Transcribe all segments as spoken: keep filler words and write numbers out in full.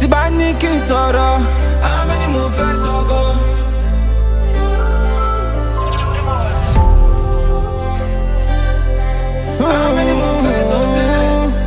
tí bá ní kí n sọ̀rọ̀, àwọn ẹni mo fẹ́ sọ̀gọ́. Àwọn ẹni mo fẹ́ sọ̀sẹ́.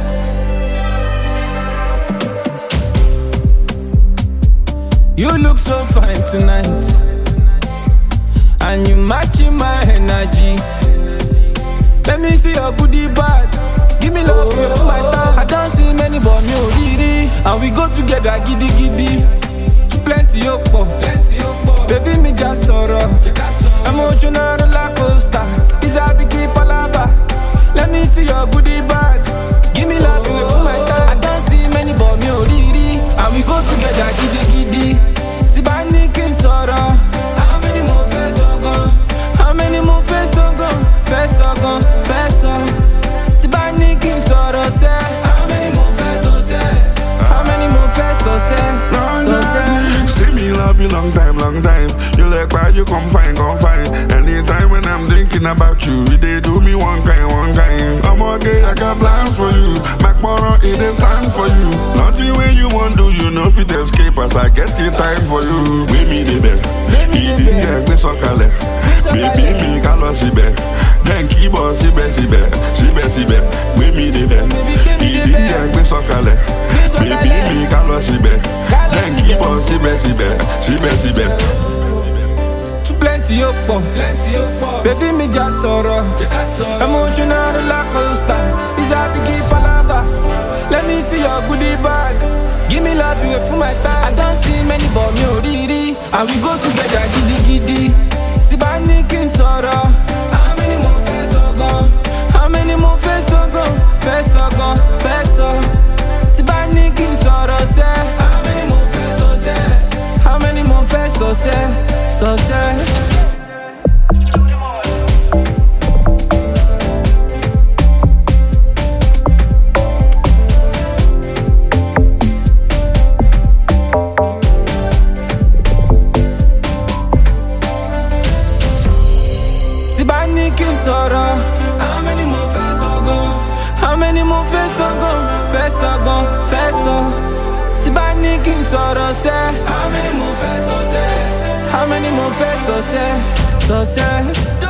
You look so fine tonight, and you matching my energy. Let me see your booty bad. Give me love oh, for my time. I don't see many but me already. And we go together giddy giddy. Plenty of pop, baby me just sorrow. Emotional roller coaster. Is a biggie palaba. Let me see your booty bad. Give me love oh, for my time. I don't see many but me already. And we go together giddy giddy. Si ba ni kin sorrow. How many more face are gone? How many more face are gone? Face are gone, face are. Si ba ni kin sorrow say. How many more face are say? How many more face are say? So say. See me love you long time, long time. You like bad, you come fine, come fine. Anytime when I'm thinking about you, they do me one kind, one kind. I'm okay, I got plans for you. Back more it is time for you. Nothing when you want to, you know fit escape as I get the time for you. Baby, the bed, he didn't get me so call it. Baby, me call si bed. Then keep on si bed, si bed, si bed, si bed. Baby, the bed, he didn't get me so call it. Baby, me call si bed. Then keep on si bed, si bed, si bed, si bed. Plenty of pop, baby me just sorrow. Emotional roller coaster, is a biggie palaba. Let me see your goodie bag. Give me love you for my time. I don't see many but me already. And we go together giddy giddy. Si ba ni kin sorrow. How many more face are gone? How many more face are gone? Face are gone, face are. Si ba ni kin sorrow say. How many more face are say? How many more face are say? So say. Si ba ni kin sorrow. How many more face are gone? How many more face are gone? Face are gone, face are. Si ba ni kin sorrow say. How many more face are say? How many more face so say, so say?